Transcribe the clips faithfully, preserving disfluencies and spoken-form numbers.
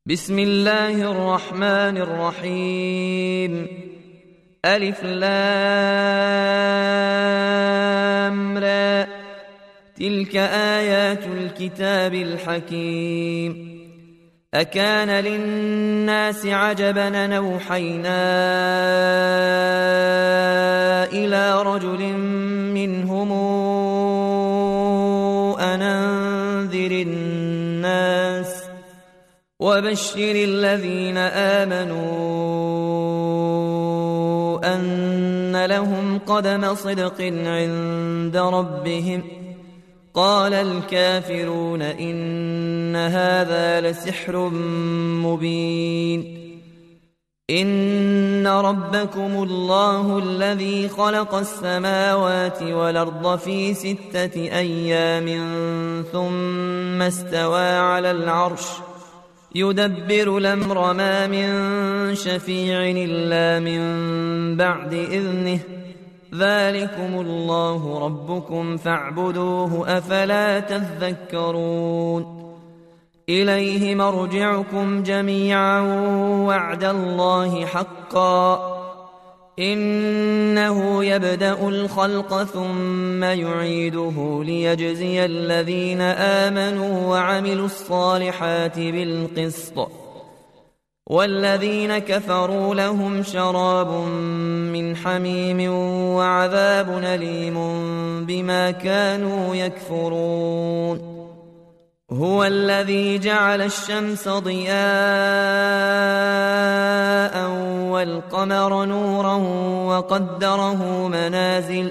بسم الله الرحمن الرحيم. ألف لام را، تلك آيات الكتاب الحكيم. أكان للناس عجبا أن أوحينا إلى رجل منهم أن أنذر الناس وبشر الذين آمنوا أن لهم قدم صدق عند ربهم. قال الكافرون إن هذا لسحر مبين. إن ربكم الله الذي خلق السماوات والأرض في ستة أيام ثم استوى على العرش يدبر الأمر ما من شفيع إلا من بعد إذنه. ذلكم الله ربكم فاعبدوه أفلا تذكرون. إليه مرجعكم جميعا وعد الله حقا. إنه يبدأ الخلق ثم يعيده ليجزي الذين آمنوا وعملوا الصالحات بالقسط، والذين كفروا لهم شراب من حميم وعذاب أليم بما كانوا يكفرون. هو الذي جعل الشمس ضياء والقمر نورا وقدره منازل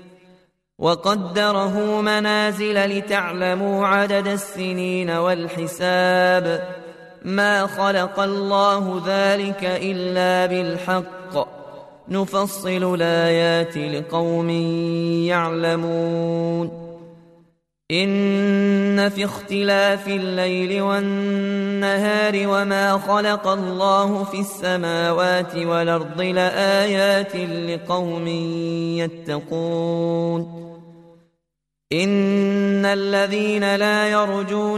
وقدره منازل لتعلموا عدد السنين والحساب. ما خلق الله ذلك إلا بالحق. نفصل الآيات لقوم يعلمون. إن في اختلاف الليل والنهار وما خلق الله في السماوات والأرض لآيات لقوم يتقون. إن الذين لا يرجون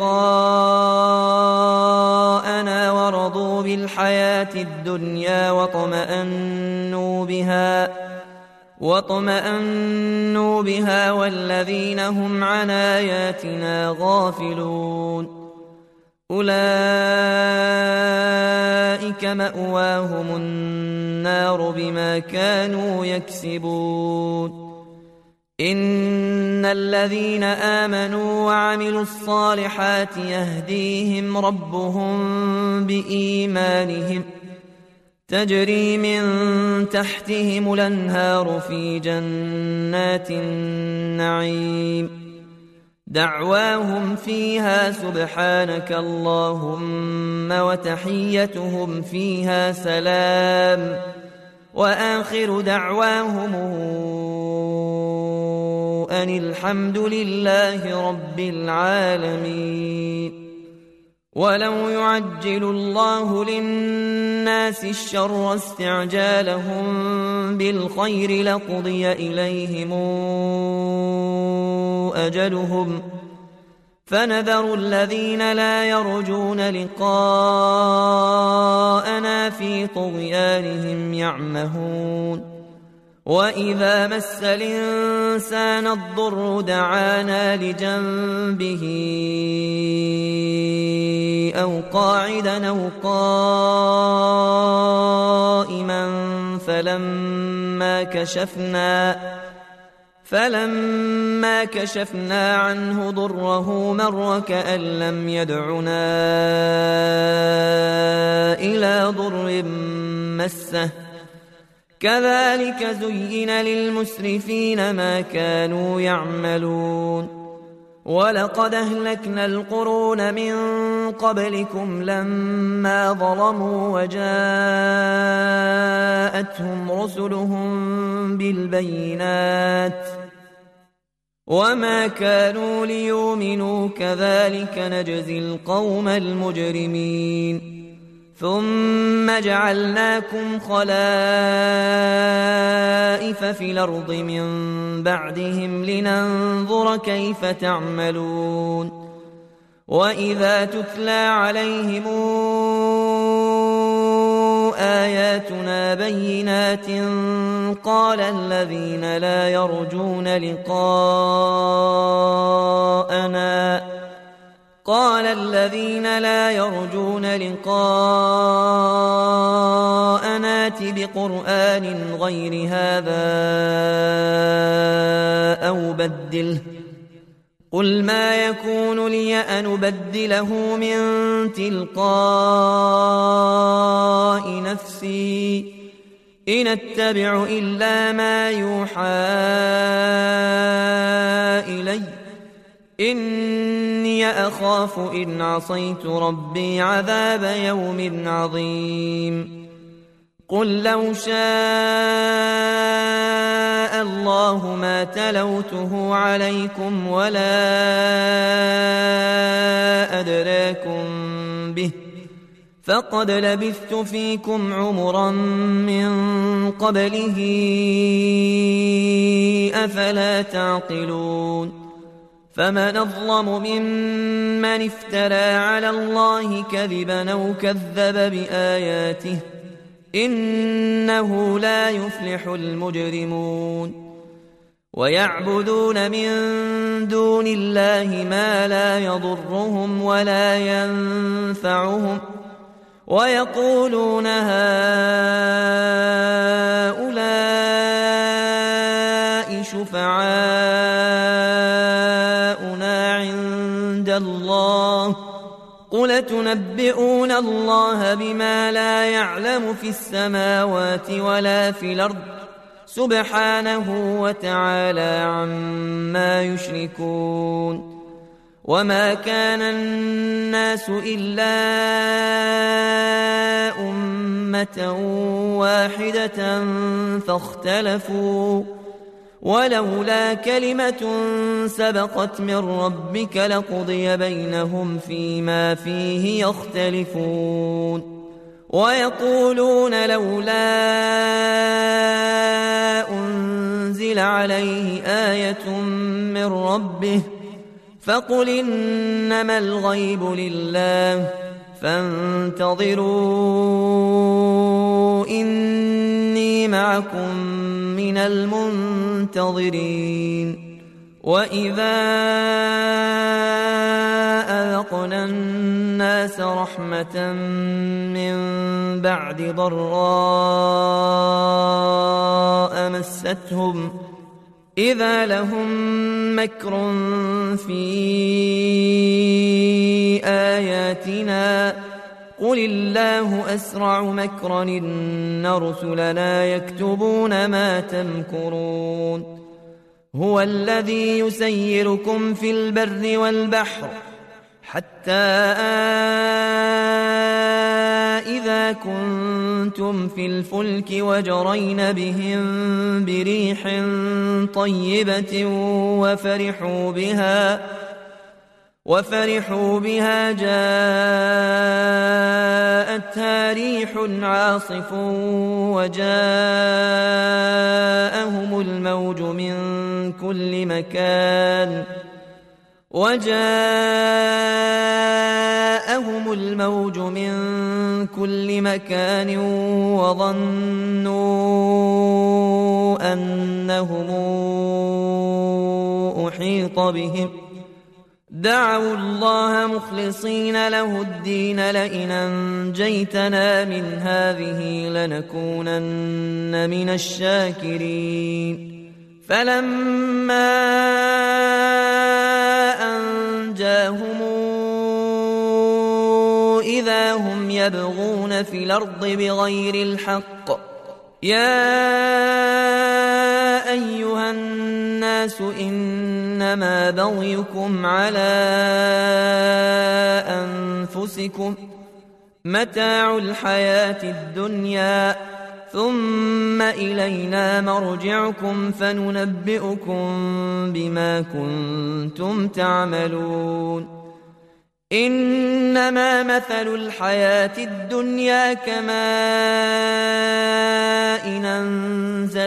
لقاءنا ورضوا بالحياة الدنيا واطمأنوا بها واطمأنوا بها والذين هم عن آياتنا غافلون أولئك مأواهم النار بما كانوا يكسبون. إن الذين آمنوا وعملوا الصالحات يهديهم ربهم بإيمانهم تجري من تحتهم الأنهار في جنات النعيم. دعواهم فيها سبحانك اللهم وتحيتهم فيها سلام. وآخر دعواهم أن الحمد لله رب العالمين. ولو يعجل الله للناس الشر استعجالهم بالخير لقضي إليهم أجلهم فنذر الذين لا يرجون لقاءنا في طغيانهم يعمهون. وإذا مس الإنسان الضر دعانا لجنبه أو قاعدا أو قائما فلما كشفنا فلما كشفنا عنه ضره مر كأن لم يدعنا إلى ضر مسه. كذلك زين للمسرفين ما كانوا يعملون. ولقد أهلكنا القرون من قبلكم لما ظلموا وجاءتهم رسلهم بالبينات وما كانوا ليؤمنوا كذلك نجزي القوم المجرمين. ثم جعلناكم خلائف في الأرض من بعدهم لننظر كيف تعملون. وإذا تتلى عليهم آياتنا بينات قال الذين لا يرجون لقاءنا قال الذين لا يرجون لقاءنا ائت بقرآن غير هذا أو بدله قل ما يكون لي أن أبدله من تلقاء نفسي إن أتبع إلا ما يوحى إلي إني أخاف إن عصيت ربي عذاب يوم عظيم قل لو شاء الله ما تلوته عليكم ولا أدراكم به فقد لبثت فيكم عمرا من قبله أفلا تعقلون فمن أظلم ممن افترى على الله كذبا أو كذب بآياته إنه لا يفلح المجرمون ويعبدون من دون الله ما لا يضرهم ولا ينفعهم ويقولون هؤلاء شفعاؤنا عند الله قل تنبئون الله بما لا يعلم في السماوات ولا في الأرض سبحانه وتعالى عما يشركون وما كان الناس إلا أمة واحدة فاختلفوا ولولا كلمة سبقت من ربك لقضي بينهم فيما فيه يختلفون ويقولون لولا أنزل عليه آية من ربه فقل إنما الغيب لله فانتظروا إني معكم من المنتظرين وإذا أذقنا الناس رحمة من بعد ضراء مستهم إذا لهم مكر في آياتنا قل الله أسرع مكرا إن رسلنا يكتبون ما تمكرون هو الذي يسيركم في البر والبحر حتى إذا كنتم في الفلك وجرين بهم بريح طيبة وفرحوا بها وفرحوا بها جاءتها ريح عاصف وجاءهم الموج من كل مكان وجاءهم الموج من كل مكان وظنوا أنهم أحيط بهم دعوا الله مخلصين له الدين لئن أنجيتنا من هذه لنكونن من الشاكرين فلما أنجاهم إذا هم يبغون في الأرض بغير الحق يا أيها الناس إنما بغيكم على أنفسكم متاع الحياة الدنيا ثم إلينا مرجعكم فننبئكم بما كنتم تعملون إنما مثل الحياة الدنيا كماء إن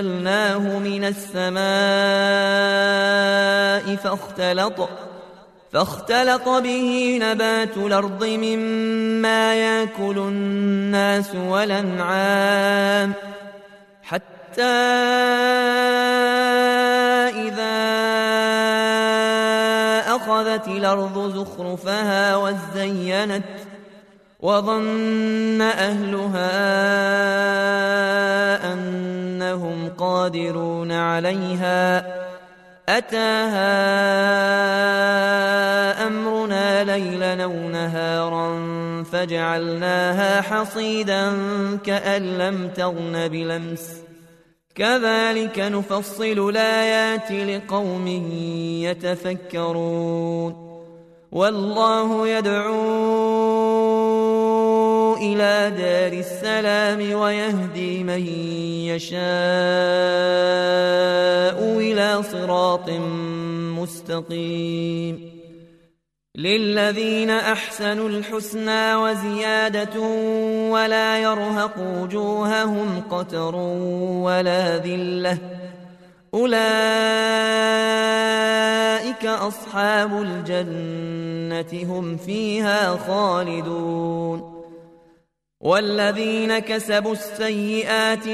أنزلناه من السماء فاختلط فاختلط به نبات الأرض مما يأكل الناس والأنعام حتى إذا أخذت الأرض زخرفها وزينت وظن أهلها أنهم قادرون عليها أتاها أمرنا ليلا أو نهارا فجعلناها حصيدا كأن لم تغن بلمس كذلك نفصل الآيات لقوم يتفكرون والله يدعو إلى دار السلام ويهدي من يشاء إلى صراط مستقيم للذين أحسنوا الحسنى وزيادة ولا يرهق وجوههم قتر ولا ذلة أولئك أصحاب الجنة هم فيها خالدون والذين كسبوا السيئات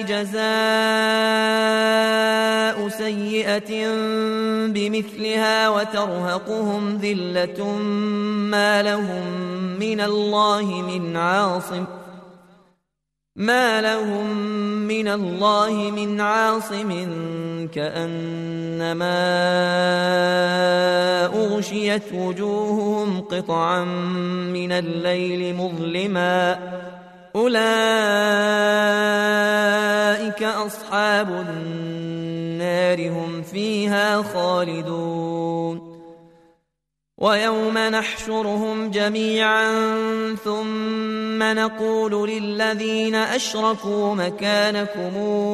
جزاء سيئة بمثلها وترهقهم ذلة ما لهم من الله من عاصم ما لهم من الله من عاصم كأنما أغشيت وجوههم قطعا من الليل مظلما أولئك أصحاب النار هم فيها خالدون ويوم نحشرهم جميعا ثم نقول للذين أشركوا مكانكم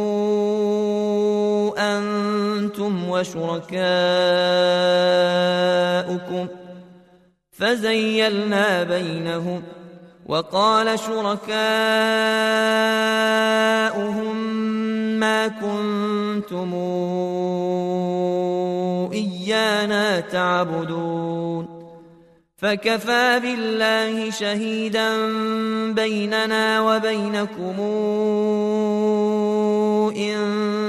أنتم وشركاؤكم فزيلنا بينهم وقال شركاؤهم ما كنتم إيانا تعبدون فكفى بالله شهيدا بيننا وبينكم إن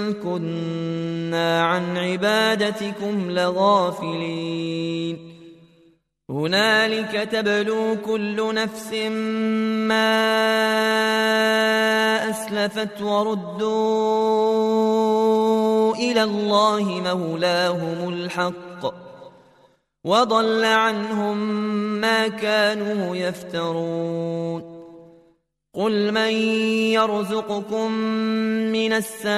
كنا عن عبادتكم لغافلين هنالك تبلو كل نفس ما أسلفت وردوا إلى الله مولاهم الحق وضل عنهم ما كانوا يفترون قل من يرزقكم من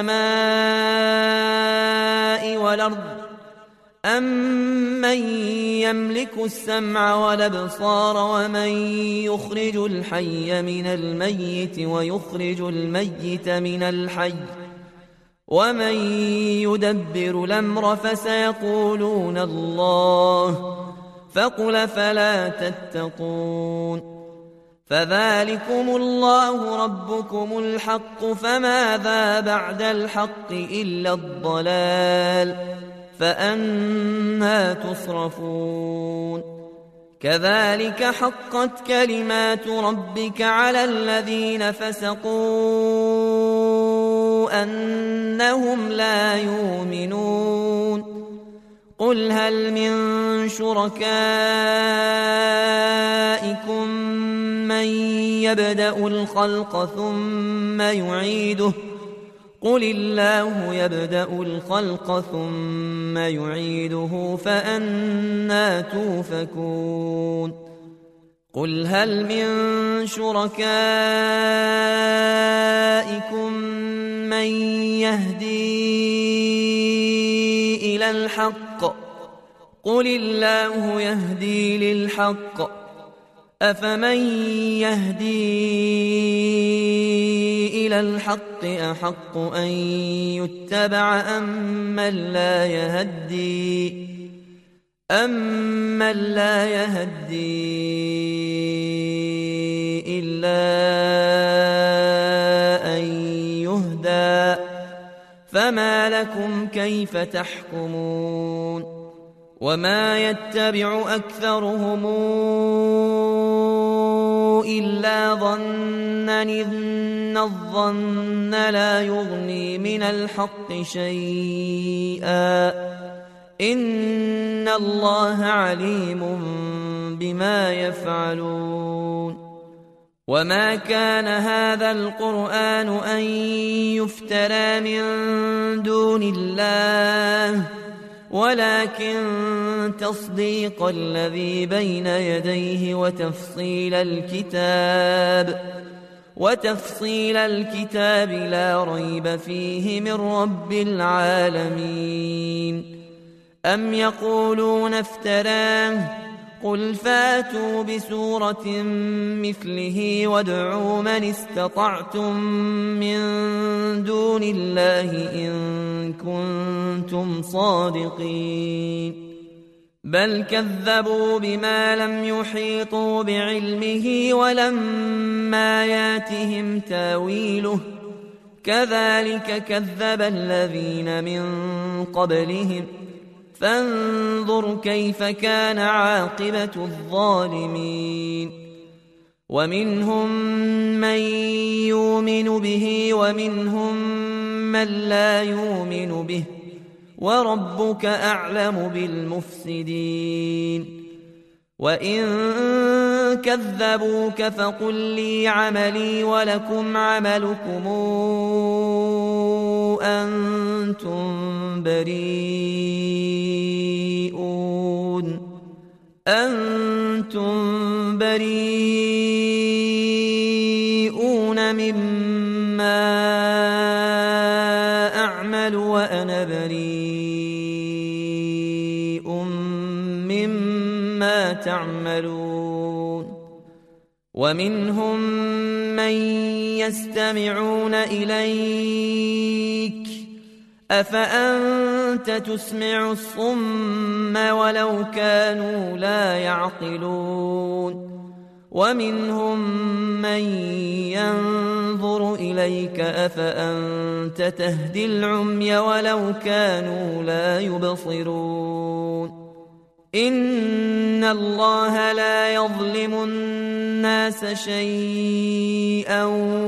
السماء والأرض أَمَّنْ يَمْلِكُ السَّمْعَ وَالْأَبْصَارَ وَمَنْ يُخْرِجُ الْحَيَّ مِنَ الْمَيِّتِ وَيُخْرِجُ الْمَيِّتَ مِنَ الْحَيِّ وَمَنْ يُدَبِّرُ الْأَمْرَ فَسَيَقُولُونَ اللَّهُ فَقُلْ فَلَا تَتَّقُونَ فَذَلِكُمُ اللَّهُ رَبُّكُمُ الْحَقُّ فَمَاذَا بَعْدَ الْحَقِّ إِلَّا الضَّلَالُ فأنى تصرفون كذلك حقت كلمات ربك على الذين فسقوا أنهم لا يؤمنون قل هل من شركائكم من يبدأ الخلق ثم يعيده قل الله يبدأ الخلق ثم يعيده فأنى توفكون قل هل من شركائكم من يهدي إلى الحق قل الله يهدي للحق أفمن يهدي إلى الحق أحق أن يتبع أمن لا يهدي أمن لا يهدي إلا أن يهدى فما لكم كيف تحكمون وما يتبع أكثرهم إلا ظنا إن الظن لا يغني من الحق شيئا إن الله عليم بما يفعلون وما كان هذا القرآن أن يفترى من دون الله ولكن تصديق الذي بين يديه وتفصيل الكتاب وتفصيل الكتاب لا ريب فيه من رب العالمين أم يقولون افتراه قل فاتوا بسورة مثله وادعوا من استطعتم من دون الله إن كنتم صادقين بل كذبوا بما لم يحيطوا بعلمه ولما ياتهم تاويله كذلك كذب الذين من قبلهم فانظر كيف كان عاقبة الظالمين ومنهم من يؤمن به ومنهم من لا يؤمن به وربك أعلم بالمفسدين وإن كذبوك فقل لي عملي ولكم عملكم أنتم بريئون أنتم بريئون مما أعمل وأنا بريء مما تعملون ومنهم من يستمعون إليك أفأنت تسمع الصم ولو كانوا لا يعقلون ومنهم من ينظر إليك أفأنت تهدي العمي ولو كانوا لا يبصرون إن الله لا يظلم الناس شيئا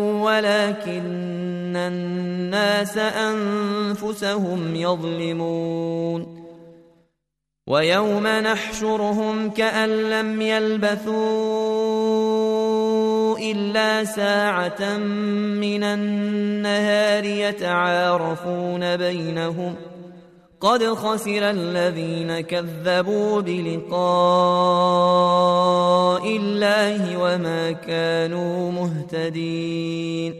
ولكن الناس أنفسهم يظلمون ويوم نحشرهم كأن لم يلبثوا إلا ساعة من النهار يتعارفون بينهم قد خسر الذين كذبوا بلقاء الله وما كانوا مهتدين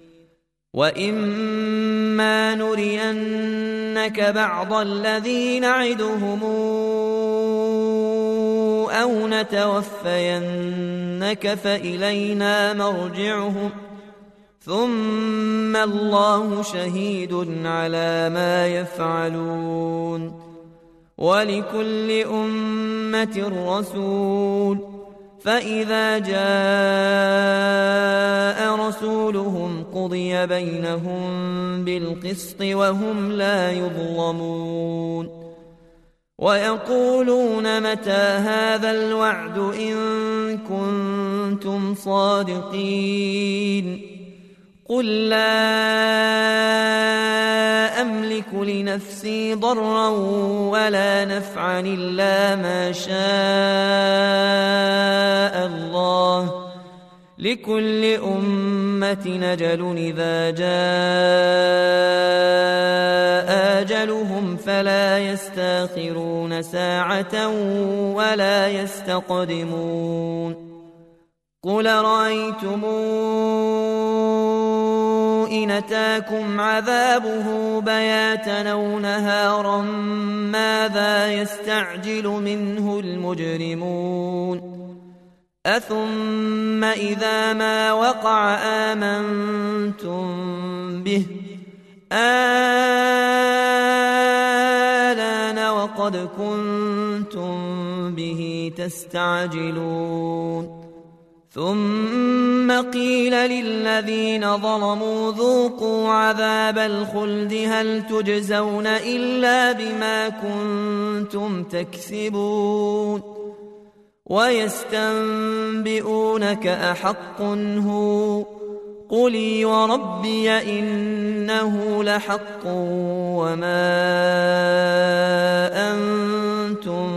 وإما نرينك بعض الذي نعدهم أو نتوفينك فإلينا مرجعهم ثم الله شهيد على ما يفعلون ولكل أمة رسول فإذا جاء رسولهم قضي بينهم بالقسط وهم لا يظلمون ويقولون متى هذا الوعد إن كنتم صادقين قل لا أملك لنفسي ضرا ولا نفعا إلا ما شاء الله لكل أمة أجل إذا جاء أجلهم فلا يستأخرون ساعة ولا يستقدمون قل رأيتم إن أتاكم عذابه بياتا أو نهارا ماذا يستعجل منه المجرمون أثم إذا ما وقع آمنتم به آلان وقد كنتم به تستعجلون ثم قيل للذين ظلموا ذوقوا عذاب الخلد هل تجزون إلا بما كنتم تكسبون ويستنبئونك أحق هو قل وربي إنه لحق وما أنتم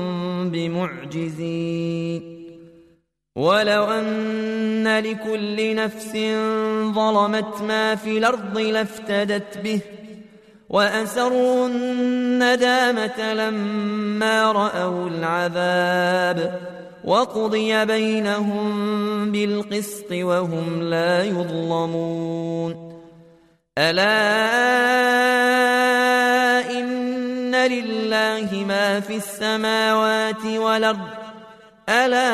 بمعجزين ولو أن لكل نفس ظلمت ما في الأرض لافتدت به وأسروا الندامة لما رأوا العذاب وقضي بينهم بالقسط وهم لا يظلمون ألا إن لله ما في السماوات والأرض ألا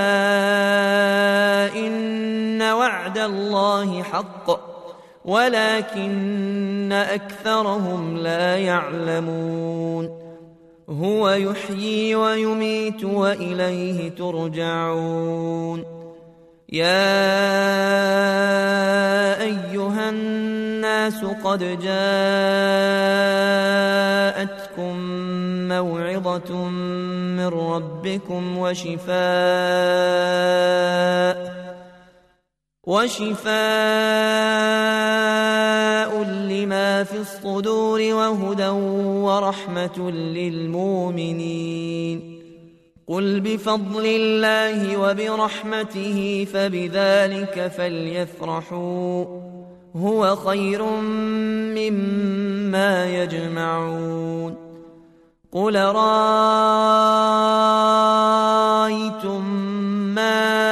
إن وعد الله حق ولكن أكثرهم لا يعلمون هو يحيي ويميت وإليه ترجعون يا أيها الناس قد جاءتكم موعظة من ربكم وشفاء وشفاء لما في الصدور وهدى ورحمة للمؤمنين قل بفضل الله وبرحمته فبذلك فليفرحوا هو خير مما يجمعون قل رأيتم ما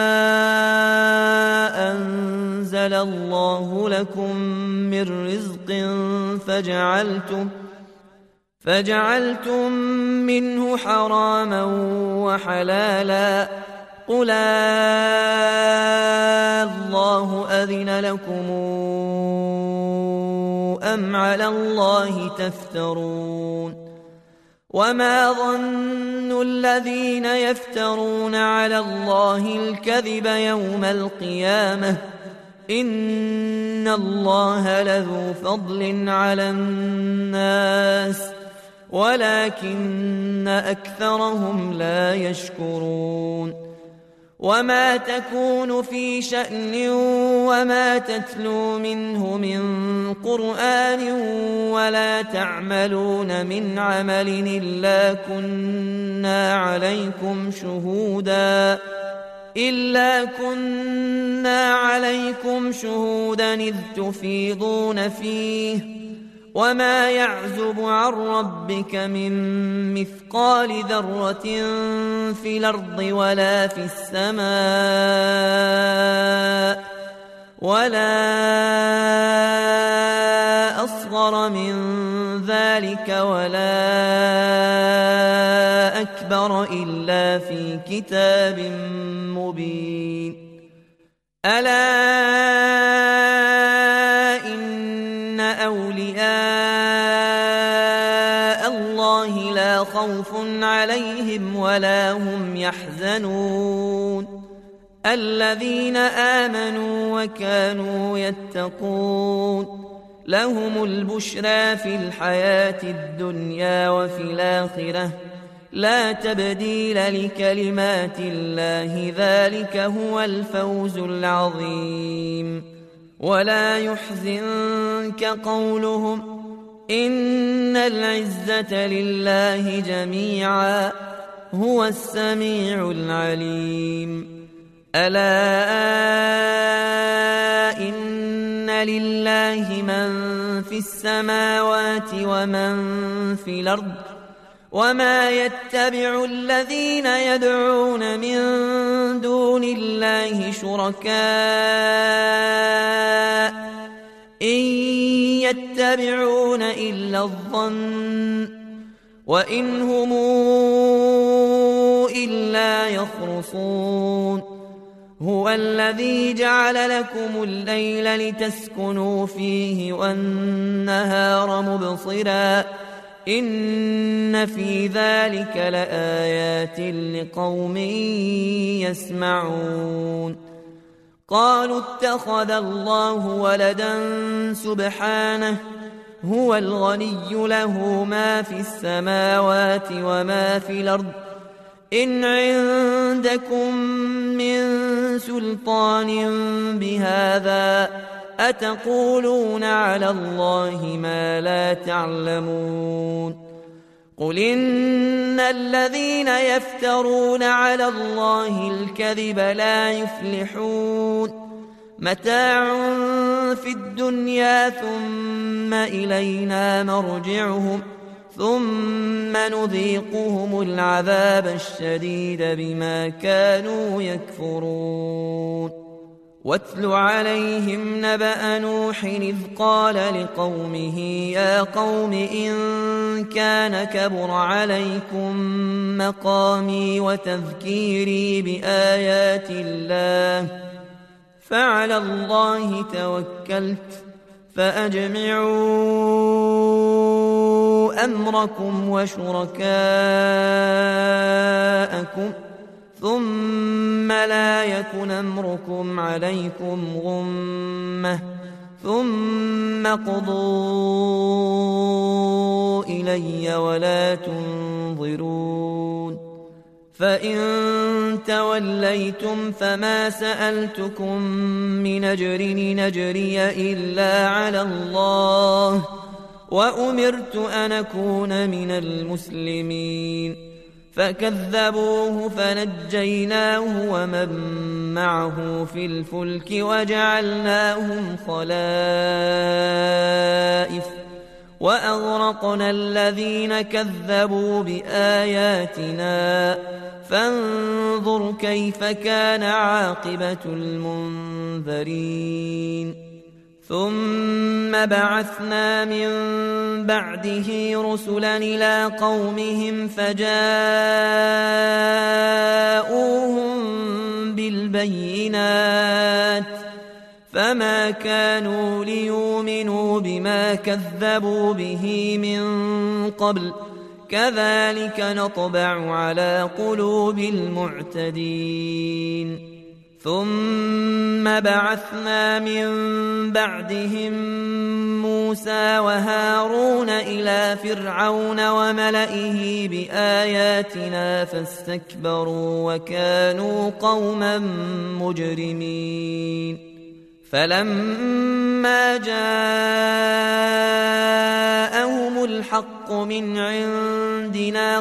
أنزل الله لكم من رزق فجعلتم فجعلتم منه حراما وحلالا قل الله أذن لكم أم على الله تفترون وما ظن الذين يفترون على الله الكذب يوم القيامة إن الله لذو فضل على الناس ولكن أكثرهم لا يشكرون وما تكون في شأن وما تتلو منه من قرآن ولا تعملون من عمل إلا كنا عليكم شهودا إلا كنا عليكم شهودا إذ تفيضون فيه وما يعزب عن ربك من مثقال ذرة في الأرض ولا في السماء ولا أصغر من ذلك ولا أكبر إلا في كتاب مبين ألا إن أولياء الله لا خوف عليهم ولا هم يحزنون الذين آمنوا وكانوا يتقون لهم البشرى في الحياة الدنيا وفي الآخرة لا تبديل لكلمات الله ذلك هو الفوز العظيم ولا يحزنك قولهم إن العزة لله جميعا هو السميع العليم ألا إن لله من في السماوات ومن في الأرض وما يتبع الذين يدعون من دون الله شركاء إن يتبعون إلا الظن وإن هم إلا يخرصون هو الذي جعل لكم الليل لتسكنوا فيه والنهار مبصرا إن في ذلك لآيات لقوم يسمعون. قالوا اتخذ الله ولدا سبحانه هو الغني له ما في السماوات وما في الأرض إن عندكم من سلطان بهذا أتقولون على الله ما لا تعلمون. قل إن الذين يفترون على الله الكذب لا يفلحون. متاع في الدنيا ثم إلينا مرجعهم ثم نذيقهم العذاب الشديد بما كانوا يكفرون. واتل عليهم نبأ نوح إذ قال لقومه يا قوم إن كان كبر عليكم مقامي وتذكيري بآيات الله فعلى الله توكلت فأجمعوا أمركم وشركاءكم ثم لا يكن أمركم عليكم غمة ثم قضوا إلي ولا تنظرون. فإن توليتم فما سألتكم من أجر نجري إلا على الله وأمرت أن أكون من المسلمين. فكذبوه فنجيناه ومن معه في الفلك وجعلناهم خلائف وأغرقنا الذين كذبوا بآياتنا فانظر كيف كان عاقبة المنذرين. ثم بعثنا من بعده رسلا إلى قومهم فجاءوهم بالبينات فما كانوا ليؤمنوا بما كذبوا به من قبل كذلك نطبع على قلوب المعتدين. ثم بعثنا من بعدهم موسى وهارون إلى فرعون وملئه بآياتنا فاستكبروا وكانوا قوما مجرمين. فلما جاءهم الحق من عندنا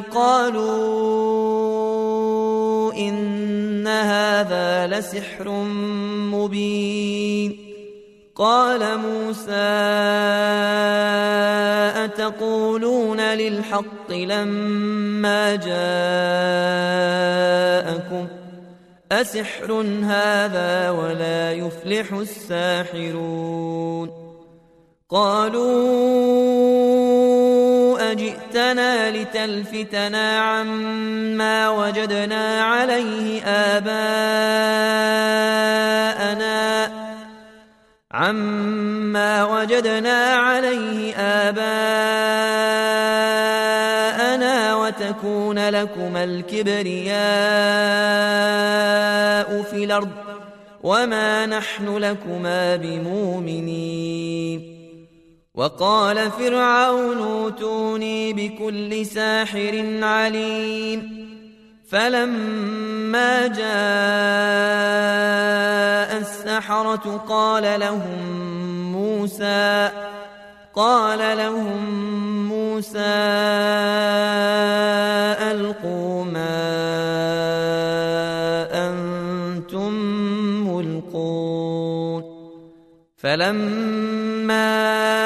قالوا إن هذا لسحر مبين. قال موسى أتقولون للحق لما جاءكم أسحر هذا ولا يفلح الساحرون. قالوا أجئتنا لتلفتنا عما وجدنا عليه آباءنا عما وجدنا عليه آباءنا وتكون لكما الكبرياء في الأرض وما نحن لكما بمؤمنين. وقال فرعون ائتوني بكل ساحر عليم. فلما جاء السحرة قال لهم موسى قال لهم موسى ألقوا ما أنتم ملقون. فلما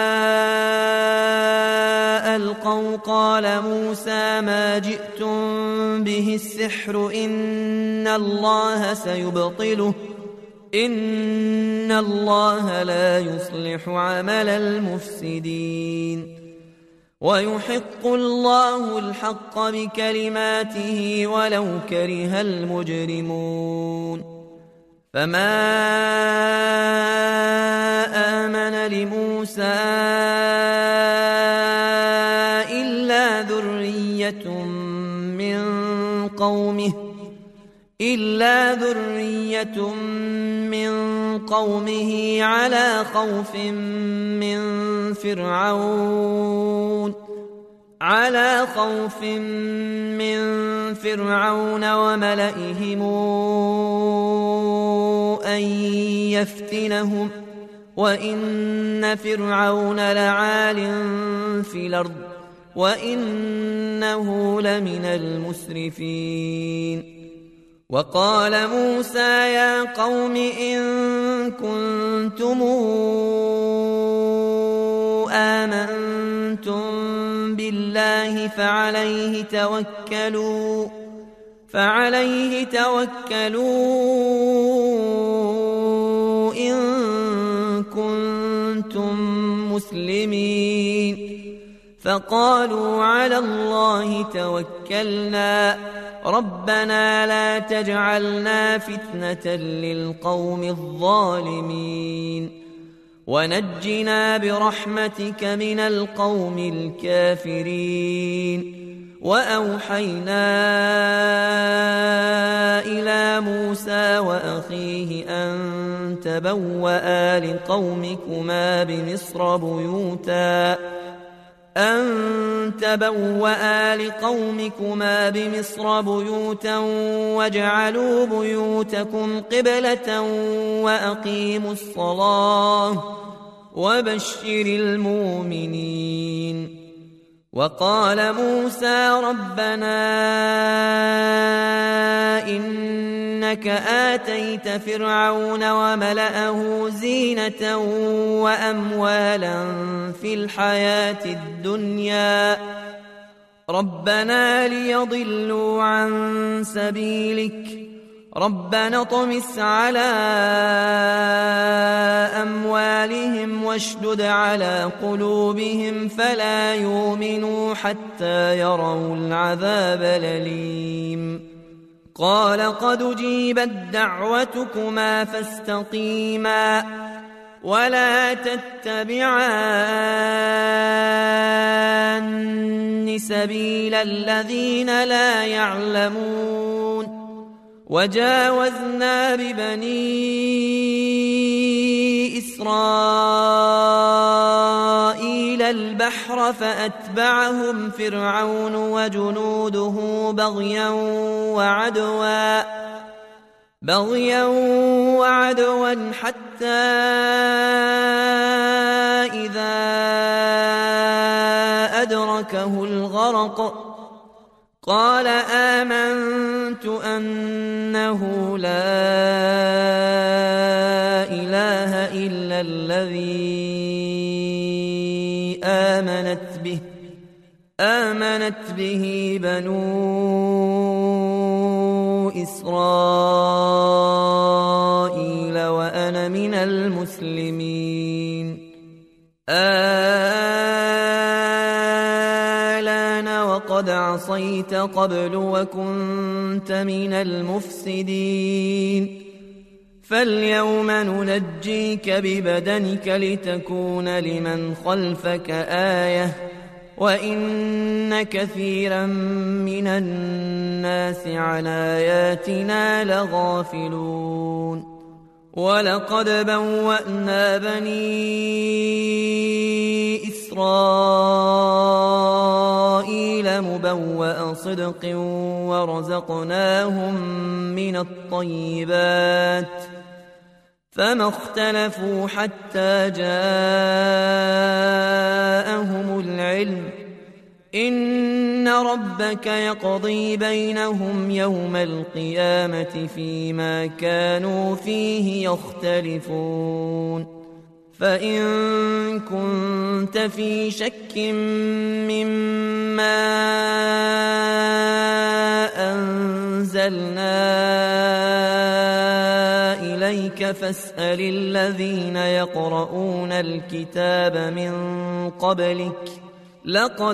ألقوا قال موسى ما جئتم به السحر إن الله سيبطله إن الله لا يصلح عمل المفسدين. ويحق الله الحق بكلماته ولو كره المجرمون. فما آمن لموسى إلا إلا ذرية من قومه على خوف من فرعون على خوف من فرعون وملئهم أن يفتنهم وإن فرعون لعال في الأرض وإنه لمن المسرفين. وقال موسى يا قوم إن كنتم آمنتم بالله فعليه توكلوا فعليه توكلوا إن كنتم مسلمين. فقالوا على الله توكلنا ربنا لا تجعلنا فتنة للقوم الظالمين ونجنا برحمتك من القوم الكافرين. وأوحينا إلى موسى وأخيه أن تبوأ لقومكما بمصر بيوتا أن تبوأ لقومكما بمصر بيوتا واجعلوا بيوتكم قبلة وأقيموا الصلاة وبشر المؤمنين. وقال موسى ربنا إنك آتيت فرعون وملأه زينة وأموالا في الحياة الدنيا ربنا ليضلوا عن سبيلك ربنا اطمس على أموالهم واشدد على قلوبهم فلا يؤمنوا حتى يروا العذاب الأليم. قال قد أجيبت دعوتكما فاستقيما ولا تتبعان سبيل الذين لا يعلمون. وجاوزنا ببني إسرائيل البحر فأتبعهم فرعون وجنوده بغيا وعدوا بغيا وعدوا حتى إذا أدركه الغرق قال آمنت أنه لا إله إلا الذي آمنت به آمنت به بنو إسرائيل وأنا من المسلمين. آلان وقد عصيت قبل وكنت من المفسدين فاليوم ننجيك ببدنك لتكون لمن خلفك آية وإن كثيرا من الناس عن آياتنا لغافلون. ولقد بوأنا بني إسرائيل مبوأ صدق ورزقناهم من الطيبات فما اختلفوا حتى جاءهم العلم إن ربك يقضي بينهم يوم القيامة فيما كانوا فيه يختلفون. فإن كنت في شك مما أنزلنا إليك فاسأل الذين يقرؤون الكتاب من قبلك لقد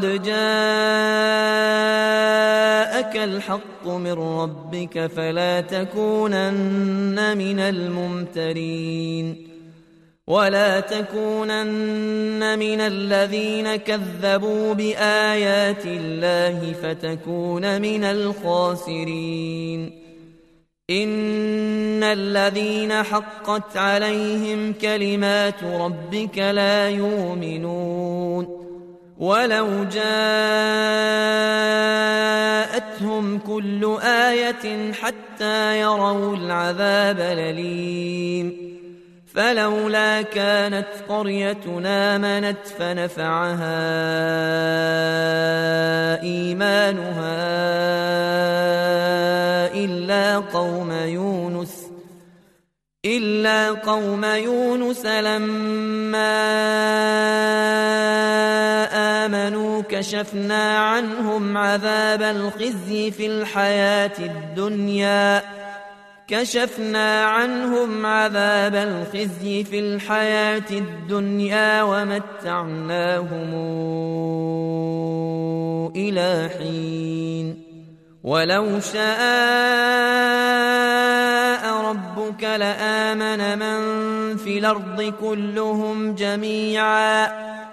جاءك الحق من ربك فلا تكونن من الممترين ولا تكونن من الذين كذبوا بآيات الله فتكون من الخاسرين. إن الذين حقت عليهم كلمات ربك لا يؤمنون ولو جاءتهم كل آية حتى يروا العذاب الأليم فلولا كانت قريتنا آمنت فنفعها إيمانها إلا قوم يونس إلا قوم يونس لما آمنوا كشفنا عنهم عذاب الخزي في الحياة الدنيا كشفنا عنهم عذاب الخزي في الحياة الدنيا ومتعناهم إلى حين ولو شاء ربك لآمن من في الأرض كلهم جميعا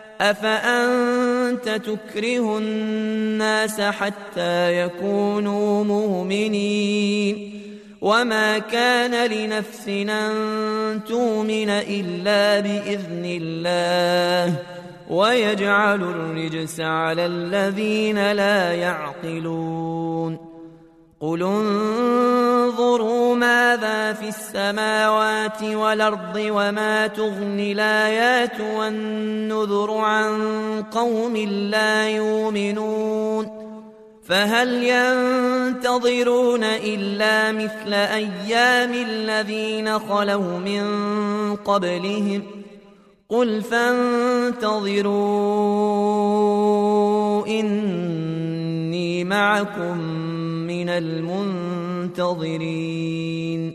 أفأنت تكره الناس حتى يكونوا مؤمنين وما كان لنفس أن تؤمن إلا بإذن الله ويجعل الرجس على الذين لا يعقلون قل انظروا ماذا في السماوات والأرض وما تغني الآيات والنذر عن قوم لا يؤمنون فهل ينتظرون إلا مثل أيام الذين خلوا من قبلهم قل فانتظروا إني معكم من المنتظرين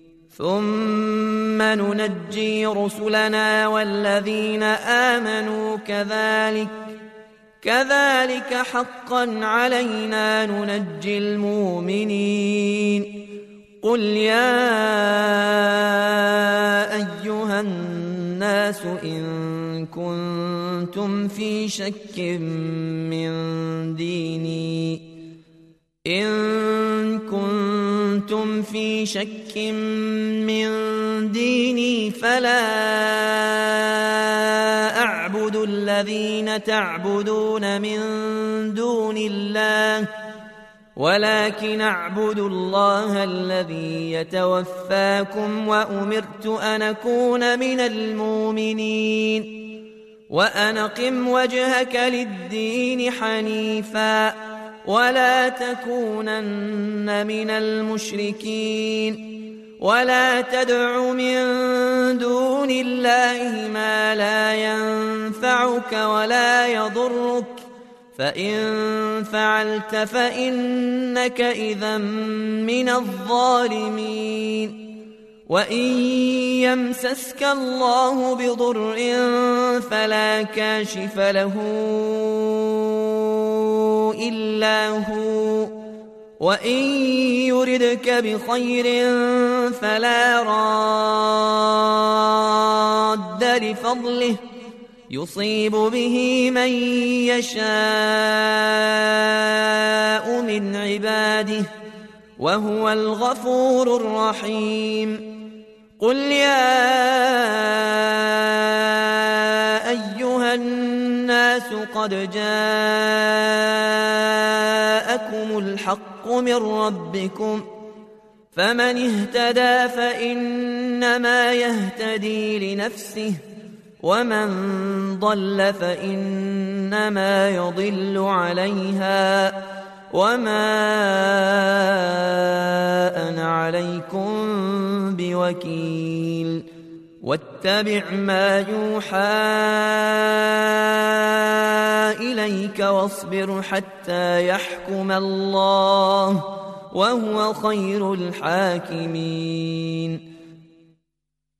ثم ننجي رسلنا والذين آمنوا كذلك كذلك حقا علينا ننجي المؤمنين قل يا أيها الناس إن كنتم في شك من ديني إن كنتم في شك من ديني فلا أعبد الذين تعبدون من دون الله ولكن أعبد الله الذي يتوفاكم وأمرت أن أكون من المؤمنين وأن أقم وجهك للدين حنيفا ولا تكونن من المشركين ولا تدع من دون الله ما لا ينفعك ولا يضرك فإن فعلت فإنك إذا من الظالمين وإن يمسسك الله بضر فلا كاشف له إلا هو وإن يردك بخير فلا راد لفضله يصيب به من يشاء من عباده وهو الغفور الرحيم قل يا أيها الناس قد جاءكم الحق من ربكم فمن اهتدى فإنما يهتدي لنفسه ومن ضل فإنما يضل عليها وما أنا عليكم بوكيل واتبع ما يوحى إليك واصبر حتى يحكم الله وهو خير الحاكمين